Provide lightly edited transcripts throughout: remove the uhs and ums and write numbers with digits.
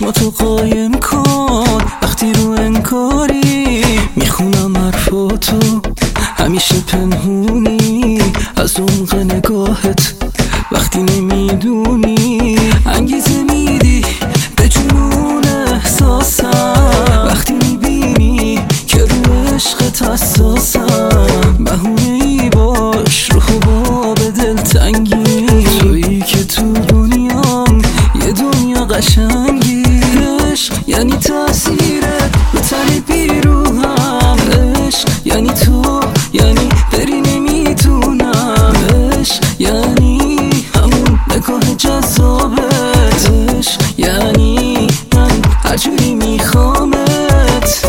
چشماتو قایم کن وقتی رو انکاری، میخونم حرفاتو همیشه پنهونی از عمق نگاهت وقتی نمیدونی، انگیزه میدی به جنون احساسم وقتی میبینی که رو عشقت حساسم. بهونه ای باش رو حباب دلتنگی، تویی که تو دنیام یه دنیا قشنگی. عشق یعنی تأثیرت رو تن بیروهم، عشق یعنی تو، یعنی بری نمیتونم، عشق یعنی همون نگاه جذابت، عشق یعنی من هرجوری میخوامت.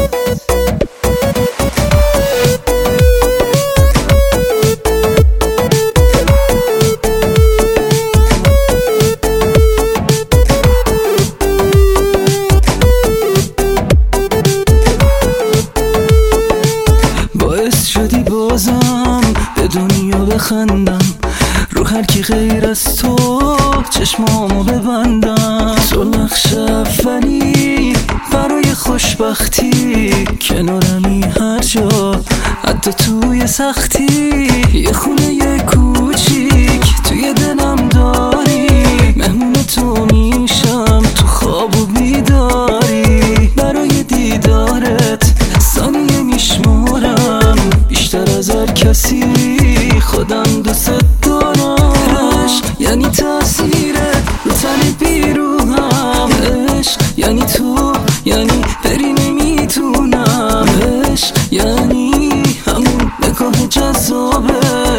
باعث شدی بازم به دنیا بخندم، رو هر کی غیر از تو چشمامو ببندم. تو نقش اولی برای خوشبختی، کنارمی هر جا حتی توی سختی. یه خونه یه کوچیک توی دلم داری، مهمون تو میشم تو خواب و بیداری. برای دیدارت ثانیه میشمارم، بیشتر از هر کسی خودم دوست دارم. عشق یعنی تأثیرت رو تن بیروهم، عشق یعنی تو، یعنی بری نمیتونم، عشق یعنی همون نگاه جذابه.